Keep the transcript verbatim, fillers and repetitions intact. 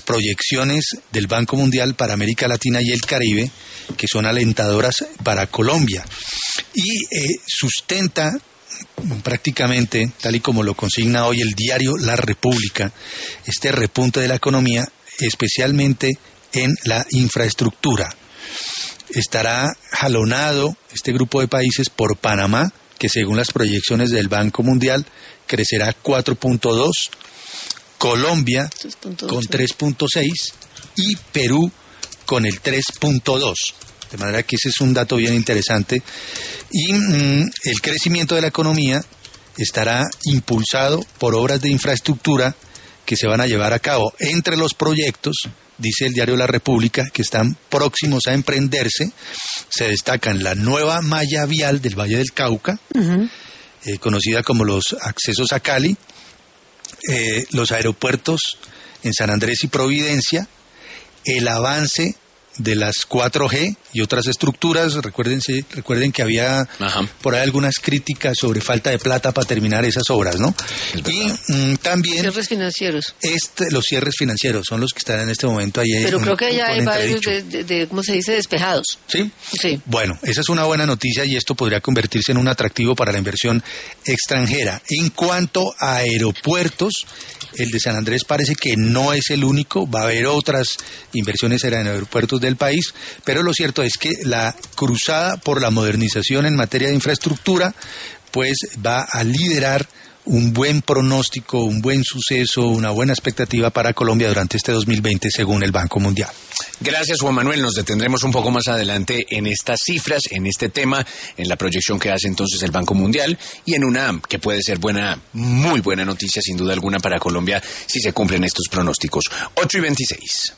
proyecciones del Banco Mundial para América Latina y el Caribe, que son alentadoras para Colombia. Y eh, sustenta prácticamente, tal y como lo consigna hoy el diario La República, este repunte de la economía, especialmente en la infraestructura. Estará jalonado este grupo de países por Panamá, que según las proyecciones del Banco Mundial crecerá cuatro punto dos, Colombia con tres punto seis y Perú con el tres punto dos. De manera que ese es un dato bien interesante. Y mmm, el crecimiento de la economía estará impulsado por obras de infraestructura que se van a llevar a cabo. Entre los proyectos, dice el diario La República, que están próximos a emprenderse, se destacan la nueva malla vial del Valle del Cauca, uh-huh. eh, conocida como los accesos a Cali, eh, los aeropuertos en San Andrés y Providencia, el avance de las cuatro G y otras estructuras. Recuérdense, recuerden que había Ajá. por ahí algunas críticas sobre falta de plata para terminar esas obras, ¿no? Y mm, también cierres financieros. Este, los cierres financieros son los que están en este momento ahí. Pero creo que ya hay varios de, de, de, ¿cómo se dice? Despejados. ¿Sí? Sí. Bueno, esa es una buena noticia y esto podría convertirse en un atractivo para la inversión extranjera. En cuanto a aeropuertos, el de San Andrés parece que no es el único, va a haber otras inversiones en aeropuertos del país, pero lo cierto es que la cruzada por la modernización en materia de infraestructura pues va a liderar un buen pronóstico, un buen suceso, una buena expectativa para Colombia durante este dos mil veinte según el Banco Mundial. Gracias, Juan Manuel. Nos detendremos un poco más adelante en estas cifras, en este tema, en la proyección que hace entonces el Banco Mundial y en una que puede ser buena, muy buena noticia sin duda alguna para Colombia si se cumplen estos pronósticos. ocho y veintiséis.